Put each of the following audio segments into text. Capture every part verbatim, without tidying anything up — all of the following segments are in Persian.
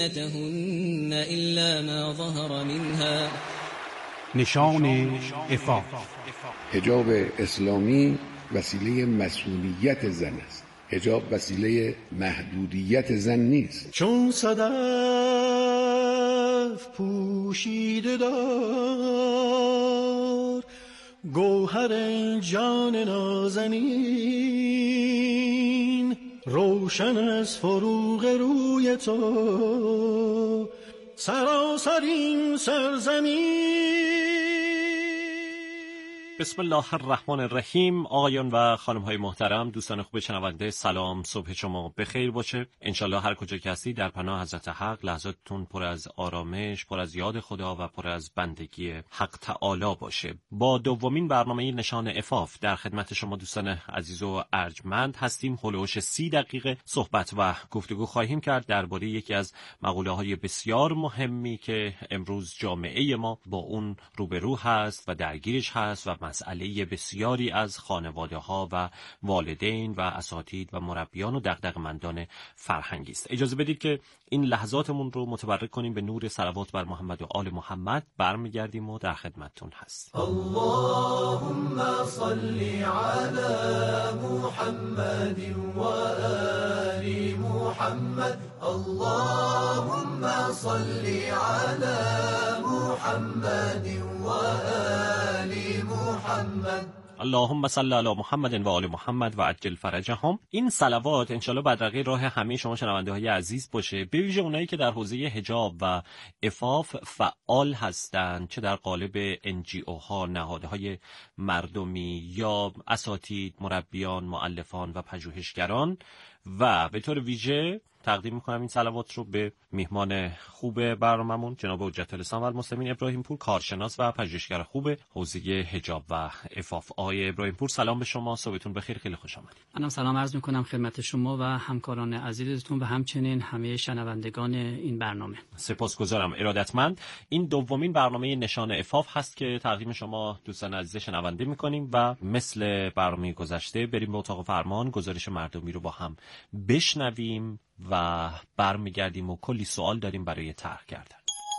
زینتهن الا ما ظهر منها. نشان عفاف. حجاب اسلامی وسیله مسئولیت زن است. حجاب وسیله محدودیت زن نیست. چون صدف پوشیده دار گوهر جان نازنین، روشن از فروغ روی تو سراسر این سرزمین. بسم الله الرحمن الرحیم. آقایان و خانم های محترم، دوستان خوب شنونده، سلام، صبح شما بخیر باشه. انشالله هر کجا که هستی در پناه حضرت حق لحظاتتون پر از آرامش، پر از یاد خدا و پر از بندگی حق تعالی باشه. با دومین برنامه نشان عفاف در خدمت شما دوستان عزیز و ارجمند هستیم. هولوش سی دقیقه صحبت و گفتگو خواهیم کرد درباره یکی از مقوله های بسیار مهمی که امروز جامعه ما با اون روبرو هست و درگیرش هست و مسئله بسیاری از خانواده ها و والدین و اساتید و مربیان و دغدغه‌مندان فرهنگی است. اجازه بدید که این لحظاتمون رو متبرک کنیم به نور صلوات بر محمد و آل محمد. برمیگردیم و در خدمتتون هست. اللهم صل علی محمد و آل محمد. اللهم صل علی محمد و آل محمد. اللهم صل علی محمد و آل محمد و عجل فرجهم. این صلوات انشالله بدرقه راه همه شما شنونده های عزیز باشه، به ویژه اونایی که در حوزه حجاب و عفاف فعال هستند، چه در قالب ان جی او ها، نهادهای مردمی یا اساتید، مربیان، مؤلفان و پژوهشگران. و به طور ویژه تقدیم میکنم این صلوات رو به میهمان خوب برنامه‌مون جناب حجت الاسلام و المسلمین ابراهیم پور، کارشناس و پژوهشگر خوب حوزه حجاب و عفاف. آقای ابراهیم پور سلام به شما، صبحتون بخیر، خیلی خوش آمدید. منم سلام عرض میکنم خدمت شما و همکاران عزیزتون و همچنین همه شنوندگان این برنامه. سپاسگزارم، ارادتمند. این دومین برنامه نشان عفاف هست که تقدیم شما دوستان عزیز شنونده میکنیم و مثل برنامه گذشته بریم به اتاق فرمان، گزارش مردمی رو با هم بشنویم و برمیگردیم و کلی سوال داریم برای طرح کردن.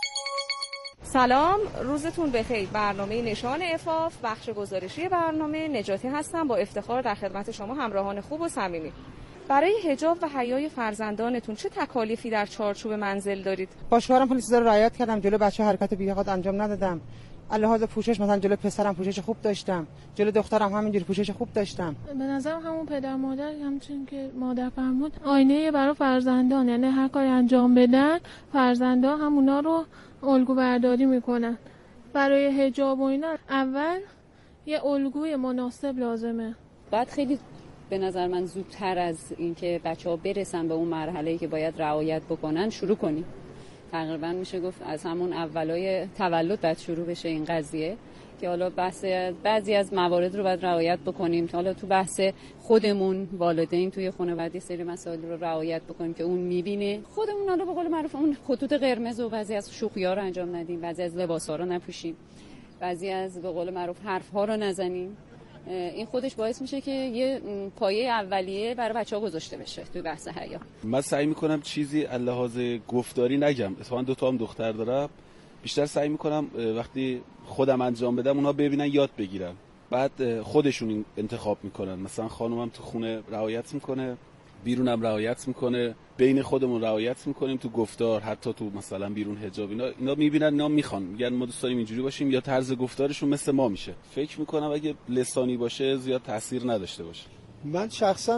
سلام، روزتون بخیر. برنامه نشان عفاف، بخش گزارشی برنامه، نجاتی هستم. با افتخار در خدمت شما همراهان خوب و صمیمی. برای حجاب و حیای فرزندانتون چه تکالیفی در چارچوب منزل دارید؟ با شوهرم کلی چیزا رو رعایت کردم، جلو بچه حرکت بی‌حد انجام ندادم. لحاظ پوشش مثلا جلو پسرم پوشش خوب داشتم، جلو دخترم همینجوری پوشش خوب داشتم. به نظرم همون پدر مادر، همچنین که مادر فرمود، آینه برای فرزندان، یعنی هر کاری انجام بدن فرزندان همونا رو الگو برداری میکنن. برای حجاب و اینا اول یه الگوی مناسب لازمه. بعد خیلی به نظر من زودتر از اینکه بچه‌ها برسن به اون مرحله‌ای که باید رعایت بکنن شروع کنیم. تقریبا میشه گفت از همون اولای تولد باید شروع بشه این قضیه، که حالا بحث بعضی از موارد رو باید رعایت بکنیم، که حالا تو بحث خودمون والدین توی خانواده سری مسائل رو رعایت بکنیم که اون میبینه، خودمون حالا به قول معروف اون خطوط قرمز و بعضی از شوخی‌ها رو انجام ندیم، بعضی از لباس‌ها رو نپوشیم، بعضی از به قول معروف حرف‌ها رو نزنیم. این خودش باعث میشه که یه پایه اولیه برای بچه‌ها گذاشته بشه توی بحث حیا. من سعی میکنم چیزی لحاظ گفتاری نگم، اتفاقا دو تا هم دختر دارم، بیشتر سعی میکنم وقتی خودم انجام بدم اونها ببینن یاد بگیرن، بعد خودشون انتخاب میکنن. مثلا خانومم تو خونه رعایت میکنه، بیرونم رعایت میکنه، بین خودمون رعایت میکنیم تو گفتار، حتی تو مثلا بیرون حجاب اینا اینا میبینن، اینا میخوان، میگن ما دوست داریم اینجوری باشیم، یا طرز گفتارشون مثل ما میشه. فکر میکنم اگه لسانی باشه زیاد تاثیر نداشته باشه. من شخصا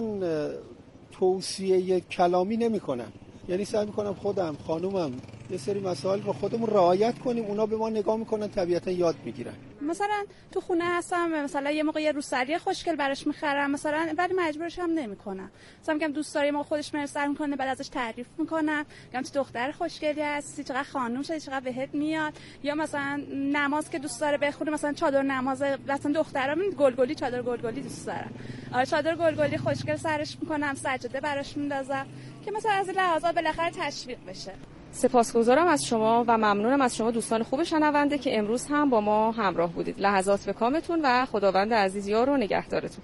توصیه کلامی نمیکنم، یعنی سعی میکنم خودم خانومم یه سری مسائل رو خودمون رعایت کنیم، اونا به ما نگاه میکنن، طبیعتا یاد میگیرن. مثلا تو خونه هستم، مثلا یه موقع یه روسری خوشگل براش میخرم مثلا، ولی مجبورش هم نمیکنم. مثلا میگم دوست داری، ما خودش مرسر میکنه، بعد ازش تعریف میکنم، میگم تو دختر خوشگلی هستی، چقدر خانوم شدی، چقدر بهت میاد. یا مثلا نماز که دوست داره بخونه، مثلا چادر نماز، مثلا دخترام گلگلی چادر گلگلی دوست دارن، آره چادر گلگلی خوشگل سرش میکنم، سجاده براش میندازم که مثلا از لحاظات بالاخره تشویق بشه. سپاسگزارم از شما و ممنونم از شما دوستان خوب شنونده که امروز هم با ما همراه بودید. لحظات به کامتون و خداوند عزیز یار و نگهدارتون.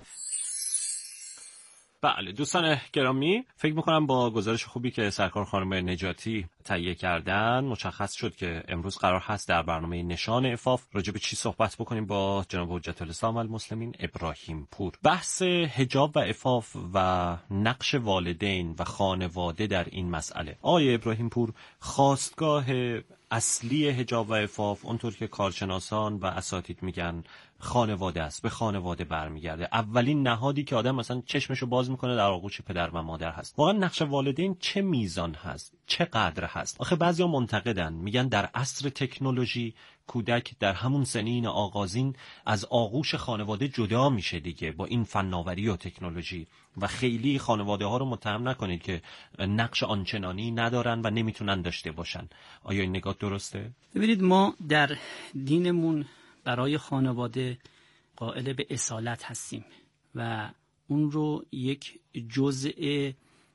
بله دوستان گرامی، فکر میکنم با گزارش خوبی که سرکار خانم نجاتی تهیه کردن، مشخص شد که امروز قرار هست در برنامه نشان عفاف راجع به چی صحبت بکنیم با جناب حجت الاسلام المسلمین ابراهیم پور. بحث حجاب و عفاف و نقش والدین و خانواده در این مسئله. آقای ابراهیم پور، خاستگاه اصلی حجاب و عفاف اونطور که کارشناسان و اساتید میگن خانواده است، به خانواده برمیگرده. اولین نهادی که آدم مثلا چشمشو باز میکنه در آغوش پدر و مادر هست. واقعا نقش والدین چه میزان هست؟ چه قدر هست؟ آخه بعضیا منتقدن، میگن در عصر تکنولوژی کودک در همون سنین آغازین از آغوش خانواده جدا میشه دیگه با این فناوری و تکنولوژی، و خیلی خانواده ها رو متهم نکنید که نقش آنچنانی ندارن و نمیتونن داشته باشن. آیا این نگاه درسته؟ ببینید، ما در دینمون برای خانواده قائل به اصالت هستیم و اون رو یک جزء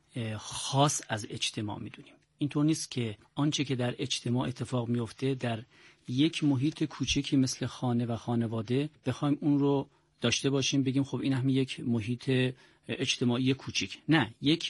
خاص از اجتماع میدونیم. اینطور نیست که آنچه که در اجتماع اتفاق میفته در یک محیط کوچکی مثل خانه و خانواده بخوایم اون رو داشته باشیم، بگیم خب این هم یک محیط اجتماعی کوچیک. نه، یک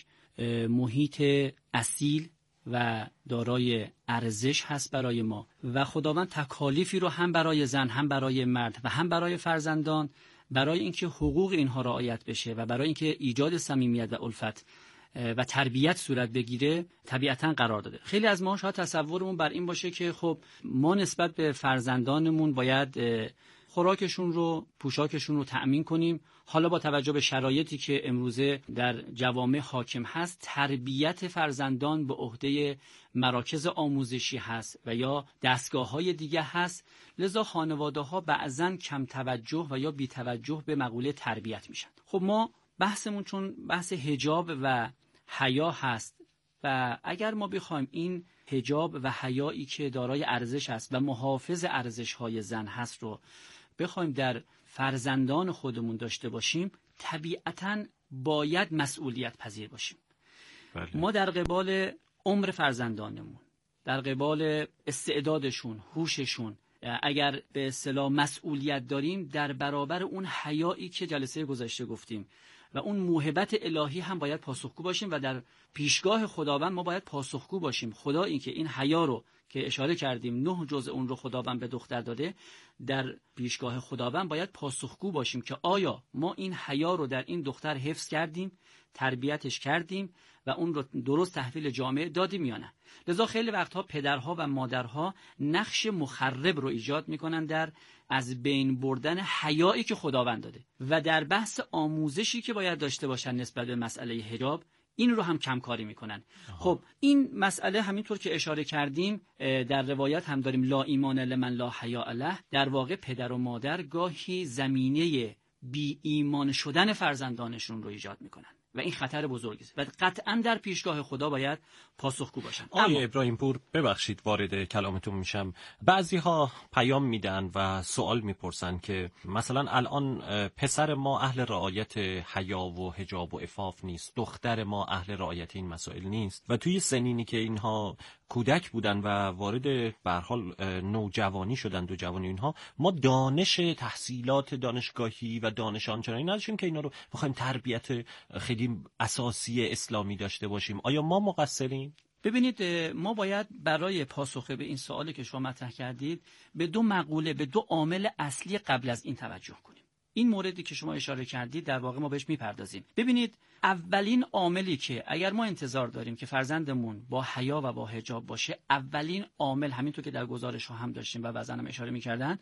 محیط اصیل و دارای ارزش هست برای ما و خداوند تکالیفی رو هم برای زن، هم برای مرد و هم برای فرزندان، برای اینکه حقوق اینها رعایت بشه و برای اینکه ایجاد صمیمیت و الفت و تربیت صورت بگیره طبیعتاً قرار داده. خیلی از ما شاید تصورمون بر این باشه که خب ما نسبت به فرزندانمون باید خوراکشون رو، پوشاکشون رو تأمین کنیم. حالا با توجه به شرایطی که امروزه در جوامع حاکم هست، تربیت فرزندان به عهده مراکز آموزشی هست و یا دستگاه‌های دیگه هست، لذا خانواده‌ها بعضاً کم توجه و یا بی توجه به مقوله تربیت میشن. خب ما بحثمون چون بحث حجاب و حیا هست و اگر ما بخوایم این حجاب و حیایی که دارای ارزش است و محافظ ارزش‌های زن هست رو بخوایم در فرزندان خودمون داشته باشیم، طبیعتاً باید مسئولیت پذیر باشیم. بله. ما در قبال عمر فرزندانمون، در قبال استعدادشون، هوششون، اگر به اصطلاح مسئولیت داریم، در برابر اون حیایی که جلسه گذشته گفتیم و اون موهبت الهی هم باید پاسخگو باشیم و در پیشگاه خداوند ما باید پاسخگو باشیم. خدا این که این حیا رو که اشاره کردیم نه جزء اون رو خداوند به دختر داده، در پیشگاه خداوند باید پاسخگو باشیم که آیا ما این حیا رو در این دختر حفظ کردیم، تربیتش کردیم و اون رو درست تحویل جامعه دادیم یا نه. لذا خیلی وقتها پدرها و مادرها نقش مخرب رو ایجاد میکنن در از بین بردن حیایی که خداوند داده و در بحث آموزشی که باید داشته باشن نسبت به مسئله حجاب، این رو هم کمکاری میکنن. آها. خب این مسئله همینطور که اشاره کردیم در روایت هم داریم لا ایمان لمن لا حیا له. در واقع پدر و مادر گاهی زمینه بی ایمان شدن فرزندانشون رو ایجاد میکنن و این خطر بزرگی است و قطعا در پیشگاه خدا باید پاسخگو باشن. آقای ابراهیم پور، ببخشید وارد کلامتون میشم، بعضی ها پیام میدن و سوال میپرسن که مثلا الان پسر ما اهل رعایت حیا و حجاب و عفاف نیست، دختر ما اهل رعایت این مسائل نیست و توی سنینی که اینها کودک بودن و وارد به هر حال نوجوانی شدن، دو جوانی، اینها ما دانش تحصیلات دانشگاهی و دانش آنچنانی نداشتیم که اینا رو بخوایم تربیت خیلی اساسی اسلامی داشته باشیم. آیا ما مقصریم؟ ببینید، ما باید برای پاسخ به این سوالی که شما مطرح کردید به دو مقوله، به دو عامل اصلی قبل از این توجه کنیم. این موردی که شما اشاره کردید در واقع ما بهش میپردازیم. ببینید، اولین عاملی که اگر ما انتظار داریم که فرزندمون با حیا و با حجاب باشه، اولین عامل همینطور که در گزارش ها هم داشتیم و بعضا هم اشاره میکردن،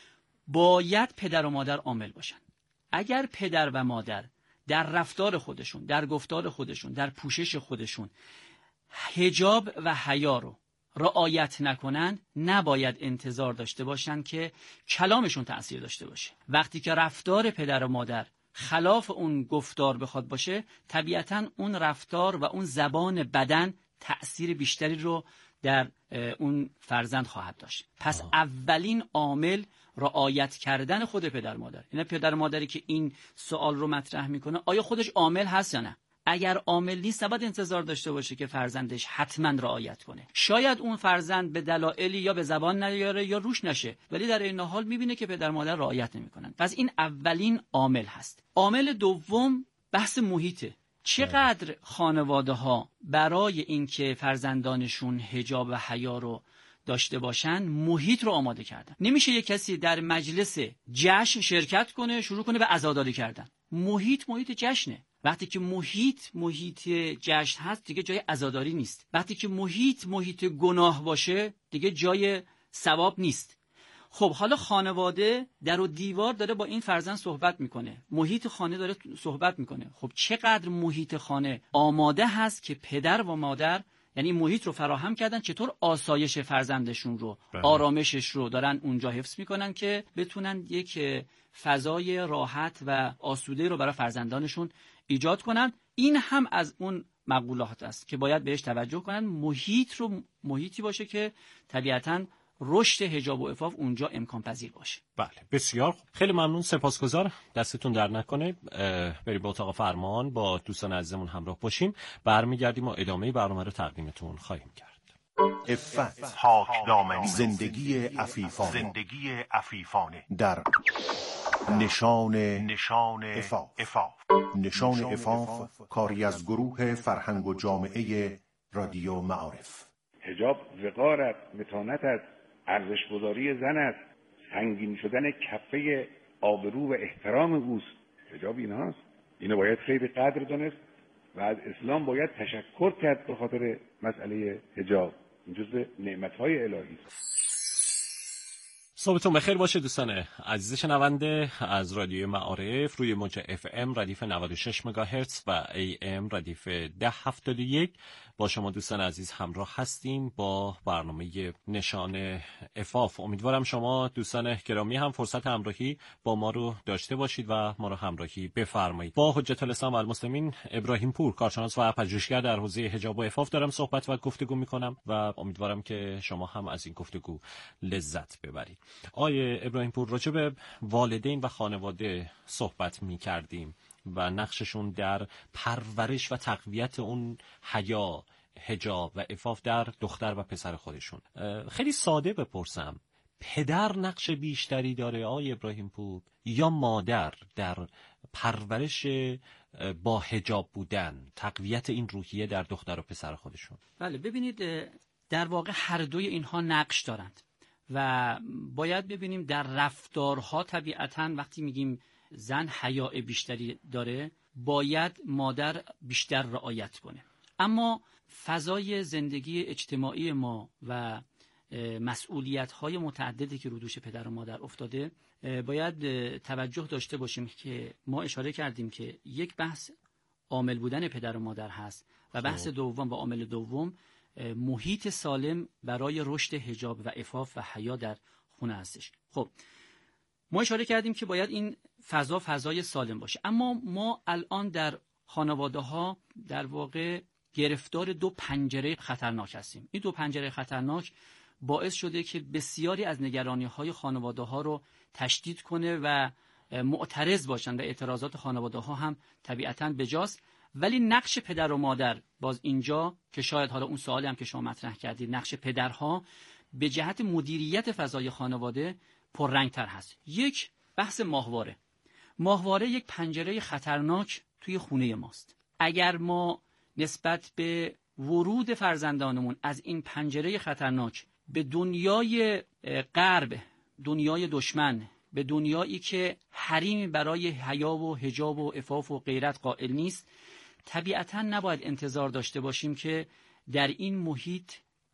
باید پدر و مادر عامل باشن. اگر پدر و مادر در رفتار خودشون، در گفتار خودشون، در پوشش خودشون حجاب و حیا رو رعایت نکنن، نباید انتظار داشته باشن که کلامشون تأثیر داشته باشه. وقتی که رفتار پدر و مادر خلاف اون گفتار بخواد باشه، طبیعتاً اون رفتار و اون زبان بدن تأثیر بیشتری رو در اون فرزند خواهد داشت. پس آه. اولین عامل رعایت کردن خود پدر مادر. یعنی پدر مادری که این سوال رو مطرح میکنه آیا خودش عامل هست یا نه؟ اگر عامل نیست، باید انتظار داشته باشه که فرزندش حتما رعایت کنه. شاید اون فرزند به دلایلی یا به زبان نیاره یا روش نشه، ولی در این حال میبینه که پدر مادر رعایت نمیکنن. پس این اولین عامل هست. عامل دوم بحث محیطه. چقدر خانواده ها برای اینکه فرزندانشون حجاب و حیا رو داشته باشن محیط رو آماده کردن. نمیشه یک کسی در مجلس جشن شرکت کنه شروع کنه به عزاداری کردن. محیط محیط جشنه. وقتی که محیط محیط جشن هست دیگه جای عزاداری نیست. وقتی که محیط محیط گناه باشه دیگه جای ثواب نیست. خب حالا خانواده در و دیوار داره با این فرزند صحبت میکنه، محیط خانه داره صحبت میکنه. خب چقدر محیط خانه آماده هست که پدر و مادر یعنی محیط رو فراهم کردن چطور آسایش فرزندشون رو بله. آرامشش رو دارن اونجا حفظ میکنن که بتونن یک فضای راحت و آسوده رو برای فرزندانشون ایجاد کنن. این هم از اون مقولات است که باید بهش توجه کنن. محیط رو محیطی باشه که طبیعتاً رشد حجاب و عفاف اونجا امکان پذیر باشه. بله بسیار خوب. خیلی ممنون، سپاسگزار، دستتون در نکنه. بریم به اتاق فرمان با دوستان عزیزمون همراه باشیم. برمیگردیم و ادامه برنامه رو تقدیمتون خواهیم کرد. عفت، پاکدامنی، زندگی عفیفانه، زندگی عفیفانه در نشان نشان عفاف. نشان عفاف کاری از گروه فرهنگ و جامعه رادیو معارف. حجاب وقار است، متانت است، ارزش‌گذاری زن است، سنگین شدن کفه آبرو و احترام اوست. حجاب ایناست. اینو باید خیلی قدر دانست و از اسلام باید تشکر کرد به خاطر مسئله حجاب. این جزء نعمت‌های الهی است. صبحتون بخیر باشه دوستان عزیز شنونده از رادیو معارف روی موج اف ام ردیف نود و شش مگاهرتز و ای ام ردیف ده هفتاد و یک با شما دوستان عزیز همراه هستیم با برنامه نشان عفاف. امیدوارم شما دوستان گرامی هم فرصت همراهی با ما رو داشته باشید و ما رو همراهی بفرمایید. با حجت الاسلام و المسلمین ابراهیم پور، کارشناس و پژوهشگر در حوزه حجاب و عفاف دارم صحبت و گفتگو میکنم و امیدوارم که شما هم از این گفتگو لذت ببرید. آیه ابراهیم پور، راجع به والدین و خانواده صحبت می کردیم و نقششون در پرورش و تقویت اون حیا، حجاب و عفاف در دختر و پسر خودشون. خیلی ساده بپرسم، پدر نقش بیشتری داره آیه ابراهیم پور یا مادر در پرورش با حجاب بودن، تقویت این روحیه در دختر و پسر خودشون؟ بله ببینید، در واقع هر دوی اینها نقش دارند و باید ببینیم در رفتارها طبیعتاً وقتی میگیم زن حیا بیشتری داره باید مادر بیشتر رعایت کنه. اما فضای زندگی اجتماعی ما و مسئولیت‌های متعددی که رو دوش پدر و مادر افتاده باید توجه داشته باشیم که ما اشاره کردیم که یک بحث عامل بودن پدر و مادر هست و بحث دوم و عامل دوم محیط سالم برای رشد حجاب و عفاف و حیا در خونه هستش. خب ما اشاره کردیم که باید این فضا فضای سالم باشه، اما ما الان در خانواده ها در واقع گرفتار دو پنجره خطرناک هستیم. این دو پنجره خطرناک باعث شده که بسیاری از نگرانی های خانواده ها رو تشدید کنه و معترض باشن و اعتراضات خانواده ها هم طبیعتاً بجاست. ولی نقش پدر و مادر باز اینجا که شاید حالا اون سوالی هم که شما مطرح کردید، نقش پدرها به جهت مدیریت فضای خانواده پررنگتر هست. یک بحث ماهواره. ماهواره یک پنجره خطرناک توی خونه ماست. اگر ما نسبت به ورود فرزندانمون از این پنجره خطرناک به دنیای غرب، دنیای دشمن، به دنیایی که حریمی برای حیا و حجاب و عفاف و غیرت قائل نیست، طبیعتاً نباید انتظار داشته باشیم که در این محیط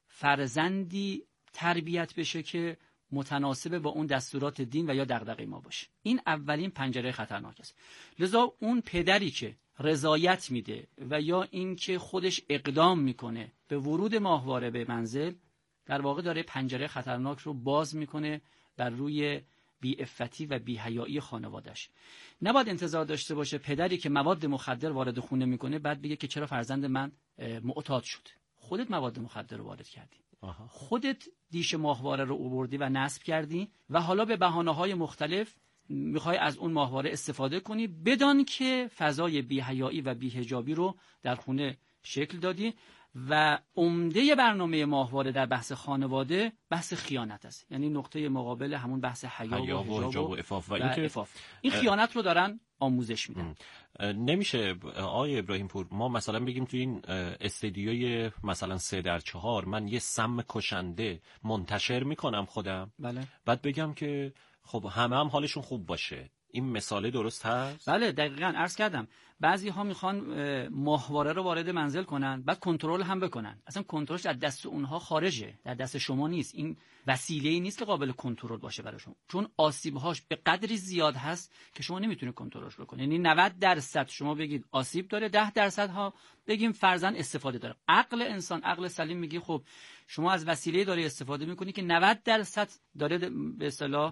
فرزندی تربیت بشه که متناسب با اون دستورات دین و یا دغدغه ما باشه. این اولین پنجره خطرناک است. لذا اون پدری که رضایت میده و یا این که خودش اقدام میکنه به ورود ماهواره به منزل، در واقع داره پنجره خطرناک رو باز میکنه بر روی بی‌عفتی و بی‌حیایی خانواده‌اش. نباید انتظار داشته باشه پدری که مواد مخدر وارد خونه میکنه بعد بگه که چرا فرزند من معتاد شد. خودت مواد مخدر رو وارد کردی. آها. خودت دیش ماهواره رو آوردی و نصب کردی و حالا به بهانه‌های مختلف میخوای از اون ماهواره استفاده کنی، بدان که فضای بی‌حیایی و بی‌حجابی رو در خونه شکل دادی و عمده برنامه ماهواره در بحث خانواده بحث خیانت است، یعنی نقطه مقابل همون بحث حیا و حجاب و عفاف و این این خیانت رو دارن آموزش میدن. نمیشه آقای ابراهیم پور ما مثلا بگیم تو این استدیوی مثلا سه در چهار من یه سم کشنده منتشر میکنم خودم، بله، بعد بگم که خب همه هم حالشون خوب باشه، این مثاله درست هست؟ بله دقیقاً عرض کردم بعضی ها میخوان ماهواره رو وارد منزل کنن بعد کنترل هم بکنن، اصلا کنترلش از دست اونها خارجه، در دست شما نیست، این وسیله‌ای نیست که قابل کنترل باشه برای شما، چون آسیب‌هاش به قدری زیاد هست که شما نمیتونید کنترلش بکنید. یعنی نود درصد شما بگید آسیب داره، ده درصد ها بگیم فرضاً استفاده داره. عقل انسان، عقل سلیم میگه خب شما از وسیله‌ای داره استفاده میکنی که نود درصد داره به اصطلاح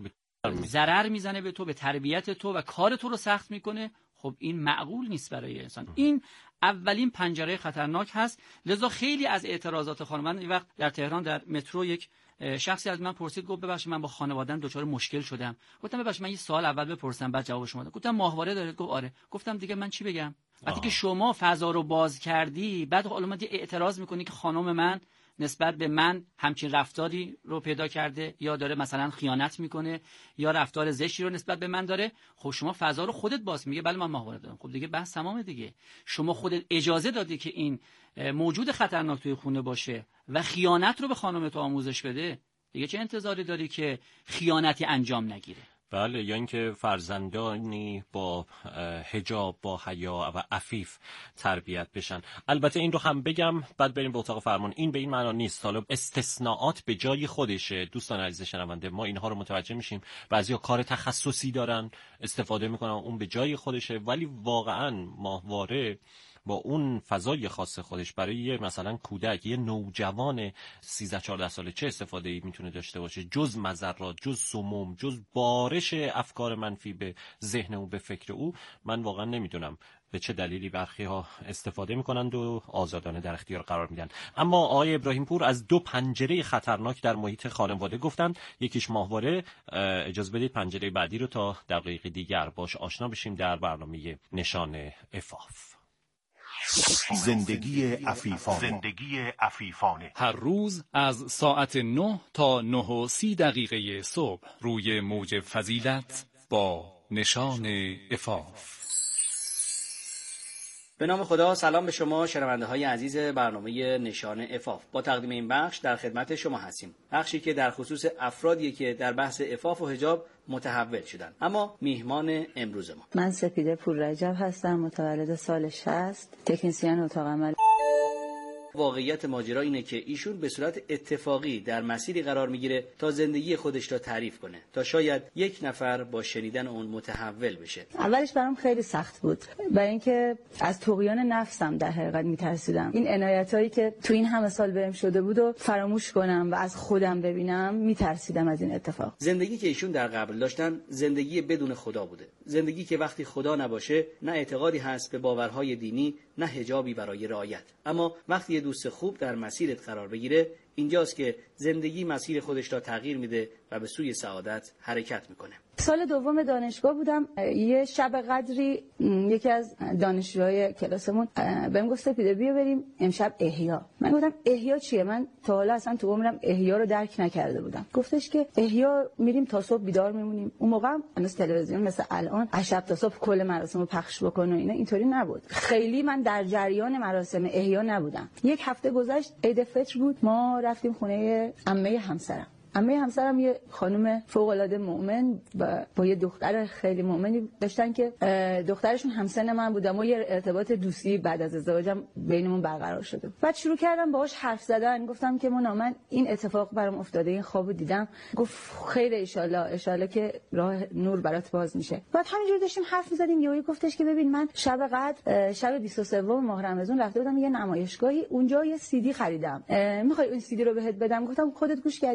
ضرر میزنه به تو، به تربیت تو و کار تو رو سخت میکنه. خب این معقول نیست برای انسان. این اولین پنجره خطرناک هست. لذا خیلی از اعتراضات خانم، من این وقت در تهران در مترو یک شخصی از من پرسید، گفت ببخشید من با خانواده‌ام دچار مشکل شدم. گفتم ببخشید من یه سوال اول بپرسم بعد جواب شما بدم. گفتم ماهواره دارید؟ گفت آره. گفتم دیگه من چی بگم؟ وقتی که شما فضا رو باز کردی بعد حالا اومدی اعتراض میکنی که خانم من نسبت به من همچین رفتاری رو پیدا کرده یا داره مثلا خیانت میکنه یا رفتار زشتی رو نسبت به من داره، خب شما فضا رو خودت باز میگه بله من ماهواره دارم. خب دیگه بحث تمامه دیگه. شما خودت اجازه دادی که این موجود خطرناک توی خونه باشه و خیانت رو به خانمت آموزش بده، دیگه چه انتظاری داری که خیانتی انجام نگیره؟ بله، یا اینکه فرزندانی با حجاب، با حیا و عفیف تربیت بشن. البته این رو هم بگم بعد بریم به اتاق فرمان، این به این معنا نیست حالا استثناءات به جای خودشه. دوستان عزیز شنونده ما اینها رو متوجه میشیم، بعضیا کار تخصصی دارن استفاده میکنن اون به جای خودشه، ولی واقعا ماهواره با اون فضای خاص خودش برای یه مثلا کودک، یه نوجوان سیزده چهارده ساله چه استفاده ای میتونه داشته باشه جز مضرات، جز سموم، جز بارش افکار منفی به ذهن او، به فکر او. من واقعا نمیدونم به چه دلیلی برخی ها استفاده میکنند و آزادانه در اختیار قرار میدن. اما آقای ابراهیم پور از دو پنجره خطرناک در محیط خانواده گفتن، یکیش ماهواره. اجازه بدید پنجره بعدی رو تا دقایق دیگر باش آشنا بشیم در برنامه نشان عفاف. زندگی عفیفانه. زندگی عفیفانه هر روز از ساعت نه تا نه و سی دقیقه صبح روی موج فضیلت با نشان عفاف. به نام خدا، سلام به شما شنونده های عزیز برنامه نشان عفاف. با تقدیم این بخش در خدمت شما هستیم، بخشی که در خصوص افرادی که در بحث عفاف و حجاب متحول شدن. اما میهمان امروز ما، من سپیده پور رجب هستم، متولد سال شصت، تکنسین اتاق عمل. واقعیت ماجرا اینه که ایشون به صورت اتفاقی در مسیری قرار میگیره تا زندگی خودش را تعریف کنه، تا شاید یک نفر با شنیدن اون متحول بشه. اولش برام خیلی سخت بود، برای اینکه از طغیان نفسم در حقیقت میترسیدم. این عنایتایی که تو این همه سال بهم شده بود و فراموش کنم و از خودم ببینم، میترسیدم از این اتفاق. زندگی که ایشون در قبل داشتن زندگی بدون خدا بوده، زندگی که وقتی خدا نباشه نه اعتقادی هست به باورهای دینی، نه حجابی برای رعایت. اما وقتی یه دوست خوب در مسیرت قرار بگیره، اینجاست که زندگی مسیر خودش را تغییر میده و به سوی سعادت حرکت میکنه. سال دوم دانشگاه بودم، یه شب قدری یکی از دانشجوهای کلاسمون بهم گفت سپیده بیا بریم امشب احیا. من گفتم احیا چیه؟ من تا حالا اصلا تو عمرم احیا رو درک نکرده بودم. گفتش که احیا میریم تا صبح بیدار میمونیم. اون موقع هم هنوز تلویزیون مثل الان از شب تا صبح کل مراسم رو پخش بکنه و اینا اینطوری نبود. خیلی من در جریان مراسم احیا نبودم. یک هفته گذشت، عید فطر بود، ما رفتیم خونه عمه همسرم. عمه همسرم یه خانم فوق‌العاده مؤمن و با یه دختر خیلی مؤمنی داشتن که دخترشون همسن من بود و یه ارتباط دوستی بعد از ازدواجم بینمون برقرار شده. بعد شروع کردم باهاش حرف زدن، گفتم که مونا من این اتفاق برام افتاده، این خوابو دیدم. گفت خیر ان شاء الله ان شاء الله که راه نور برات باز میشه. بعد همینجوری داشتیم حرف می‌زدیم، یهو گفتش که ببین من شب قدر شب بیست و سه ماه رمضان رفته بودم یه نمایشگاهی، اونجا یه سی دی خریدم، می‌خوای اون سی دی رو بهت بدم؟ گفتم خودت گوش کردی؟ گفت نه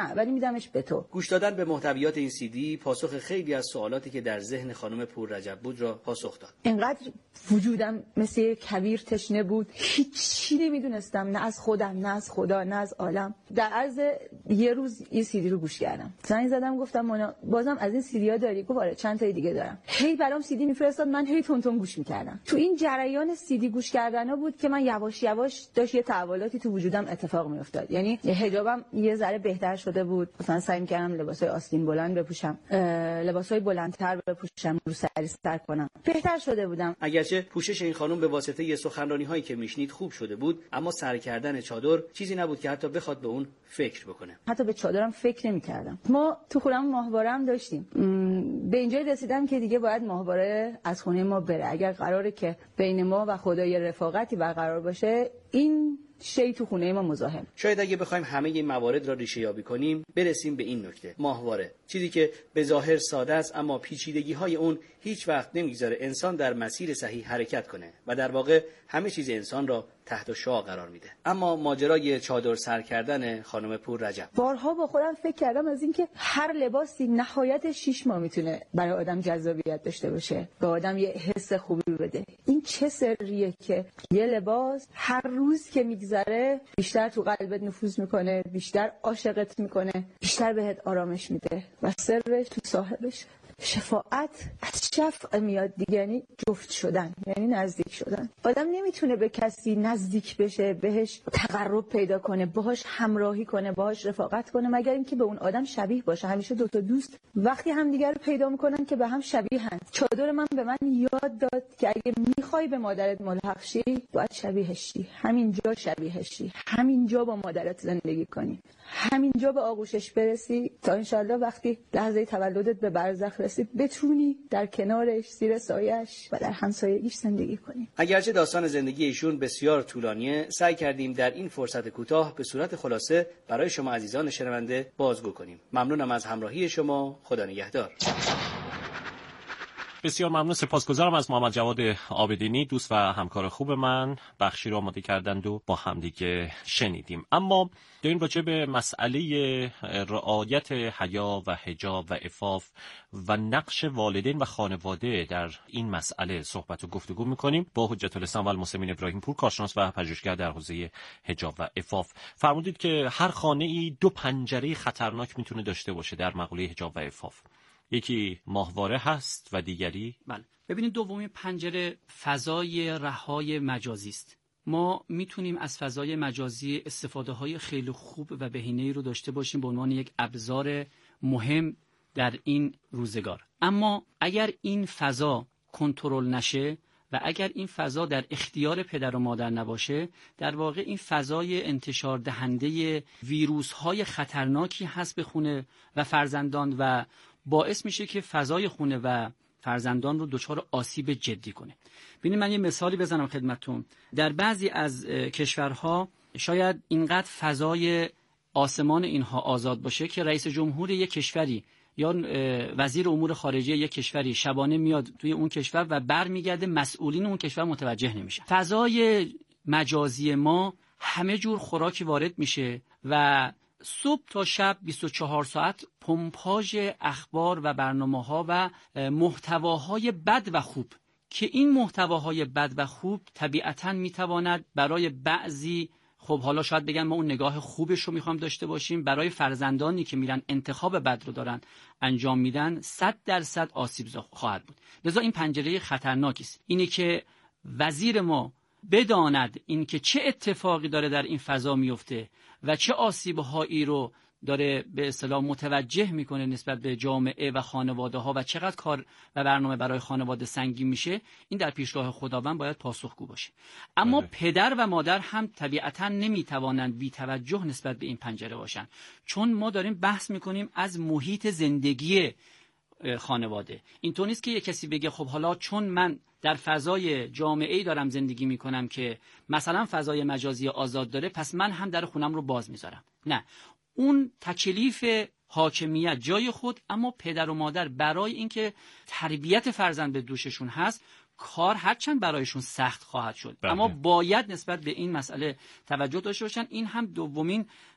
نه، ولی میدمش به تو. گوش دادن به محتویات این سی دی پاسخ خیلی از سوالاتی که در ذهن خانم پور رجب بود را پاسخ داد. اینقدر وجودم مثل یک کویر تشنه بود، هیچی نمیدونستم، نه از خودم، نه از خدا، نه از عالم. در عرض یه روز این سی دی رو گوش کردم. زنگ زدم گفتم مونا بازم از این سی دی ها داری؟ گفت آره چند تا دیگه دارم. هی برام سی دی میفرستاد، من هی تون تون گوش میکردم. تو این جریان سی دی گوش کردنا بود که من یواش یواش داشت یه تحولاتی تو وجودم اتفاق میافتاد. یعنی حجابم یه ذره بهتر شده بود. مثلا سعی می‌کردم لباسای آستین بلند بپوشم، لباسای بلندتر بپوشم، رو سری سر کنم. بهتر شده بودم. اگرچه پوشش این خانم به واسطه ی سخنرانی‌هایی که میشنید خوب شده بود، اما سر کردن چادر چیزی نبود که حتی بخواد به اون فکر بکنه. حتی به چادرم فکر نمی‌کردم. ما تو خونم ماهواره هم داشتیم. به اینجای رسیدم که دیگه باید ماهواره از خونه ما بره. اگر قراره که بین ما و خدای رفاقتی برقرار باشه، این شی تو خونه ما مزاحم. شاید اگه بخوایم همه این موارد را ریشه یابی کنیم، برسیم به این نکته: ماهواره، چیزی که به ظاهر ساده است اما پیچیدگی‌های اون هیچ وقت نمیگذاره انسان در مسیر صحیح حرکت کنه و در واقع همه چیز انسان را تحت شعاع قرار میده. اما ماجرای چادر سر کردن خانم پور رجب، بارها با خودم فکر کردم از اینکه هر لباسی نهایت شش ماه میتونه برای آدم جذابیت داشته باشه، به آدم یه حس خوبی بده. این چه سریه که یه لباس هر روز که میگذره بیشتر تو قلبت نفوذ میکنه، بیشتر عاشقت میکنه، بیشتر بهت آرامش میده و سرش تو صاحبش شفاعت از شفع میاد دیگه، یعنی جفت شدن، یعنی نزدیک شدن. آدم نمیتونه به کسی نزدیک بشه، بهش تقرب پیدا کنه، باهاش همراهی کنه، باهاش رفاقت کنه، مگر اینکه به اون آدم شبیه باشه. همیشه دو تا دوست وقتی همدیگه رو پیدا میکنن که به هم شبیهن. چادر من به من یاد داد که اگه میخوای به مادرت ملحق شی، باید شبیهش شی، همینجا شبیهش شی، همینجا با مادرت زندگی کنی، همینجا به آغوشش برسی تا انشالله وقتی لحظه تولدت به برزخ رسید بتونی در کنارش، زیر سایش و در همسایگیش زندگی کنی. اگرچه داستان زندگی ایشون بسیار طولانیه، سعی کردیم در این فرصت کوتاه به صورت خلاصه برای شما عزیزان شنونده بازگو کنیم. ممنونم از همراهی شما. خدا نگهدار. بسیار ممنون، سپاسگزارم از محمد جواد عابدینی، دوست و همکار خوب من. بخشی رو آماده کردند و با همدیگه شنیدیم. اما داریم راجع به مسئله رعایت حیا و حجاب و عفاف و نقش والدین و خانواده در این مسئله صحبت و گفتگو می‌کنیم با حجت الاسلام و المسلمین ابراهیم پور، کارشناس و پژوهشگر در حوزه حجاب و عفاف. فرمودید که هر خانه‌ای دو پنجره خطرناک میتونه داشته باشه در مقوله حجاب و عفاف. یکی ماهواره هست و دیگری؟ بله. ببینید دومین پنجره فضای رهای مجازی است. ما میتونیم از فضای مجازی استفاده های خیلی خوب و بهینه‌ای رو داشته باشیم به عنوان یک ابزار مهم در این روزگار. اما اگر این فضا کنترل نشه و اگر این فضا در اختیار پدر و مادر نباشه، در واقع این فضای انتشار دهنده ویروس های خطرناکی هست به خونه و فرزندان و باعث میشه که فضای خونه و فرزندان رو دچار آسیب جدی کنه. ببینید من یه مثالی بزنم خدمتتون. در بعضی از کشورها شاید اینقدر فضای آسمان اینها آزاد باشه که رئیس جمهور یک کشوری یا وزیر امور خارجه یک کشوری شبانه میاد توی اون کشور و برمیگرده، مسئولین اون کشور متوجه نمیشن. فضای مجازی ما همه جور خوراکی وارد میشه و صبح تا شب بیست و چهار ساعت پمپاژ اخبار و برنامه‌ها و محتواهای بد و خوب که این محتواهای بد و خوب طبیعتاً میتواند برای بعضی، خب حالا شاید بگن ما اون نگاه خوبش رو میخوام داشته باشیم، برای فرزندانی که میرن انتخاب بد رو دارن انجام میدن صد درصد آسیب خواهد بود. لذا این پنجره خطرناکی است. اینه که وزیر ما بداند اینکه چه اتفاقی داره در این فضا میفته و چه آسیب‌هایی رو داره به اصطلاح متوجه میکنه نسبت به جامعه و خانواده ها و چقدر کار و برنامه برای خانواده سنگین میشه. این در پیشگاه خداوند باید پاسخگو باشه. اما بله. پدر و مادر هم طبیعتا نمیتوانند بی توجه نسبت به این پنجره باشن، چون ما داریم بحث میکنیم از محیط زندگی خانواده. اینطور نیست که یک کسی بگه خب حالا چون من در فضای جامعه‌ای دارم زندگی میکنم که مثلا فضای مجازی آزاد داره، پس من هم در خونم رو باز میذارم. نه، اون تکلیف حاکمیت جای خود، اما پدر و مادر برای اینکه تربیت فرزند به دوششون هست، کار هرچند برایشون سخت خواهد شد، بله. اما باید نسبت به این مسئله توجه داشته باشن. این هم دومین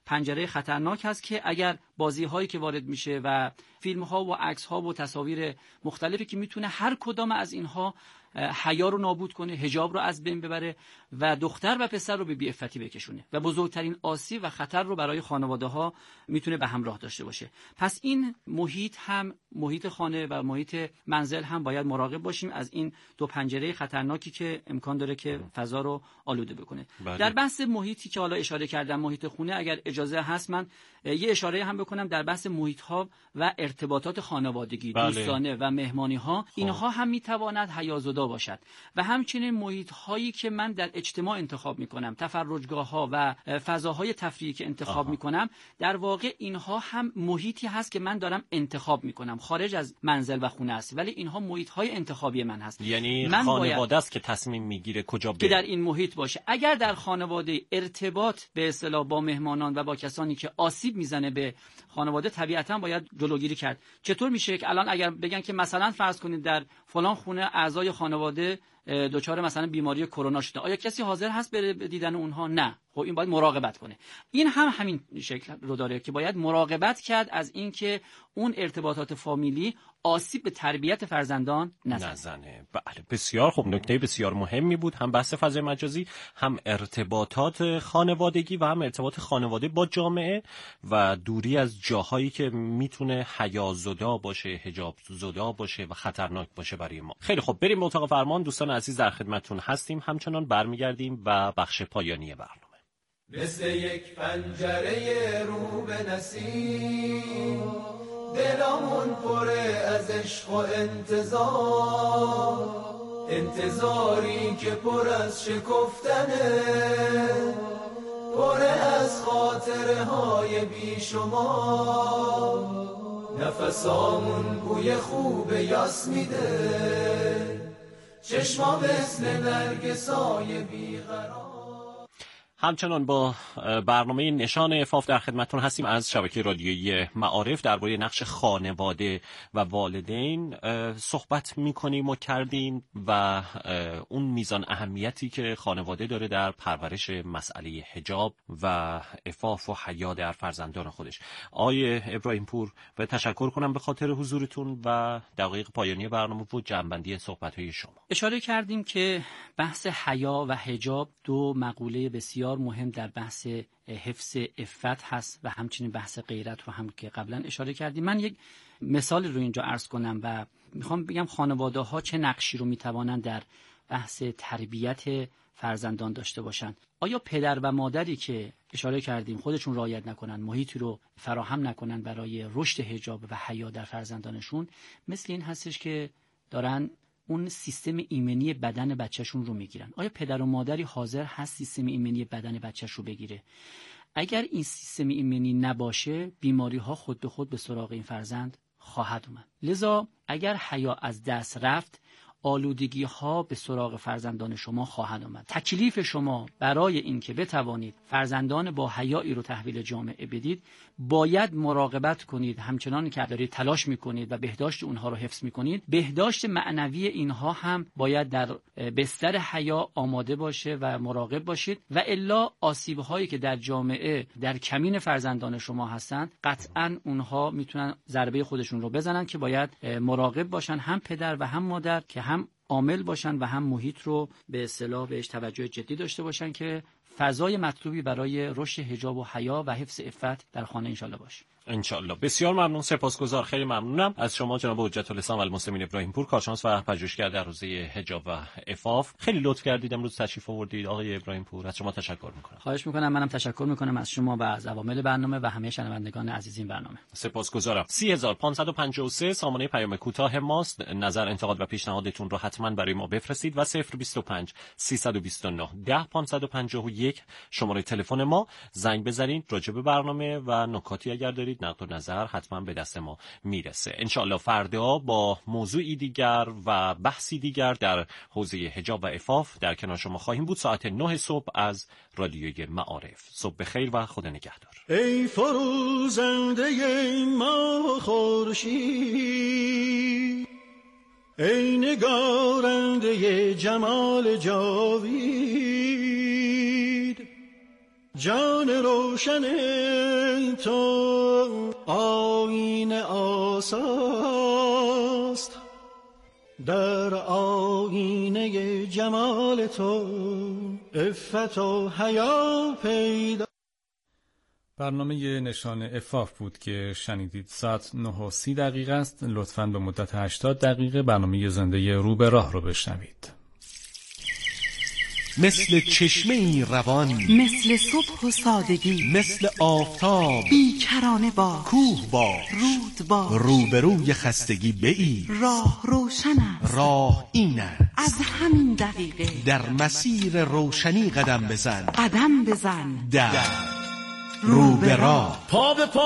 پنجره خطرناک هست که اگر بازی هایی که وارد میشه و فیلم ها و عکس ها و تصاویر مختلفی که میتونه هر کدام از اینها حیا رو نابود کنه، حجاب رو از بین ببره و دختر و پسر رو به بی‌عفتی بکشونه و بزرگترین آسیب و خطر رو برای خانواده ها میتونه به همراه داشته باشه. پس این محیط هم محیط خانه و محیط منزل هم باید مراقب باشیم از این دو پنجره خطرناکی که امکان داره که فضا رو آلوده بکنه. بله. در بحث محیطی که حالا اشاره کردم، محیط خونه، اگر اجازه هست من یه اشاره هم بکنم در بحث محیط ها و ارتباطات خانوادگی، بله. دوستانه و مهمانی ها، اینها هم میتواند حیازودا باشد و همچنین محیط هایی که من در اجتماع انتخاب میکنم، تفرجگاه ها و فضاهای تفریحی که انتخاب آها. میکنم، در واقع اینها هم محیطی هست که من دارم انتخاب میکنم، خارج از منزل و خونه است، ولی اینها محیط های انتخابی من هست. یعنی خانواده است که تصمیم میگیره کجا بره که در این محیط باشه. اگر در خانواده ارتباط به اصطلاح با مهمانان و با کسانی که آسیب میزنه به خانواده، طبیعتا باید جلوگیری کرد. چطور میشه که الان اگر بگن که مثلا فرض کنید در فلان خونه اعضای خانواده دچار مثلا بیماری کرونا شده، آیا کسی حاضر هست بره دیدن اونها؟ نه. خب این باید مراقبت کنه. این هم همین شکل رو داره که باید مراقبت کرد از اینکه اون ارتباطات فامیلی آسیب به تربیت فرزندان نزنه. نزنه. بله، بسیار خوب. نکته بسیار مهمی بود، هم بحث فضای مجازی، هم ارتباطات خانوادگی و هم ارتباط خانواده با جامعه و دوری از جاهایی که میتونه حیازودا باشه، حجاب زودا باشه و خطرناک باشه برای ما. خیلی خوب، بریم به اتاق فرمان. دوستان عزیز در خدمتتون هستیم، همچنان برمیگردیم و بخش پایانی برنامه. مثل یک پنجره رو به نسیم، دلمون پره از عشق و انتظار، انتظاری که پر از شکفتنه، پر از خاطره های بی شما، نفسامون بوی خوب یاس میده، چشما مثل نرگسای بیقرار. همچنان با برنامه نشان عفاف در خدمتتون هستیم از شبکه رادیویی معارف. درباره نقش خانواده و والدین صحبت می‌کنیم و کردیم و اون میزان اهمیتی که خانواده داره در پرورش مسئله حجاب و عفاف و حیا در فرزندان خودش. آقای ابراهیم پور، به تشکر کنم به خاطر حضورتون و دقایق پایانی برنامه و جنبندی صحبت‌های شما. اشاره کردیم که بحث حیا و حجاب دو مقوله بسیار مهم در بحث حفظ عفت هست و همچنین بحث غیرت رو هم که قبلا اشاره کردیم. من یک مثال رو اینجا عرض کنم و میخوام بگم خانواده ها چه نقشی رو میتوانند در بحث تربیت فرزندان داشته باشند. آیا پدر و مادری که اشاره کردیم خودشون رعایت نکنن، محیطی رو فراهم نکنن برای رشد حجاب و حیا در فرزندانشون، مثل این هستش که دارن اون سیستم ایمنی بدن بچهشون رو میگیرن. آیا پدر و مادری حاضر هست سیستم ایمنی بدن بچهش رو بگیره؟ اگر این سیستم ایمنی نباشه، بیماری ها خود به خود به سراغ این فرزند خواهد اومد. لذا اگر حیا از دست رفت، آلودگی ها به سراغ فرزندان شما خواهد آمد. تکلیف شما برای اینکه بتوانید فرزندان با حیایی رو تحویل جامعه بدید، باید مراقبت کنید، همچنان که دارید تلاش میکنید و بهداشت اونها رو حفظ میکنید، بهداشت معنوی اینها هم باید در بستر حیا آماده باشه و مراقب باشید و الا آسیب هایی که در جامعه در کمین فرزندان شما هستند، قطعاً اونها میتونن ضربه خودشون رو بزنن که باید مراقب باشن، هم پدر و هم مادر، که هم عامل باشن و هم محیط رو به اصطلاح بهش توجه جدی داشته باشن که فضای مطلوبی برای رشد حجاب و حیا و حفظ عفت در خانه انشالله باشه. انشالله. بسیار ممنون، سپاسگزار، خیلی ممنونم از شما جناب حجت الاسلام و المسلمین ابراهیم پور، کارشناس و پژوهشگر در حوزه حجاب و عفاف. خیلی لطف کردید امروز تشریف آوردید آقای ابراهیم پور، از شما تشکر میکنم. خواهش میکنم. منم تشکر میکنم از شما و از عوامل برنامه و همه شنوندگان عزیز این برنامه. سپاسگزارم. سه هزار و پانصد و پنجاه و سه سامانه پیام کوتاه ماست. نظر، انتقاد و پیشنهادتون رو حتما برای ما بفرستید و صفر بیست و پنج سیصد و بیست و نه ده پانصد و پنجاه و یک شماره تلفن ما. زنگ بزنید، راجع به برنامه و نکاتی اگر دارید، نقد و نظر، حتما به دست ما میرسه. انشالله فردا با موضوعی دیگر و بحثی دیگر در حوزه حجاب و عفاف در کنار شما خواهیم بود. ساعت نه صبح از رادیوی معارف. صبح بخیر و خدا نگهدار. ای فروزنده ماه خورشید، ای نگارنده جمال جاوید، جان روشن تو آینه آساست، در آینه جمال تو عفت و حیا پیدا. برنامه نشان عفاف بود که شنیدید. ساعت نه و سی دقیقه است. لطفاً به مدت هشتاد دقیقه برنامه زنده رو به راه رو بشنوید. مثل چشمه‌ای روان، مثل صبح و سادگی، مثل آفتاب بیکرانه با کوه با رود با روبروی خستگی بئی. راه روشن است، راه این است، از همین دقیقه در مسیر روشنی قدم بزن، قدم بزن در رو به راه. پا به پا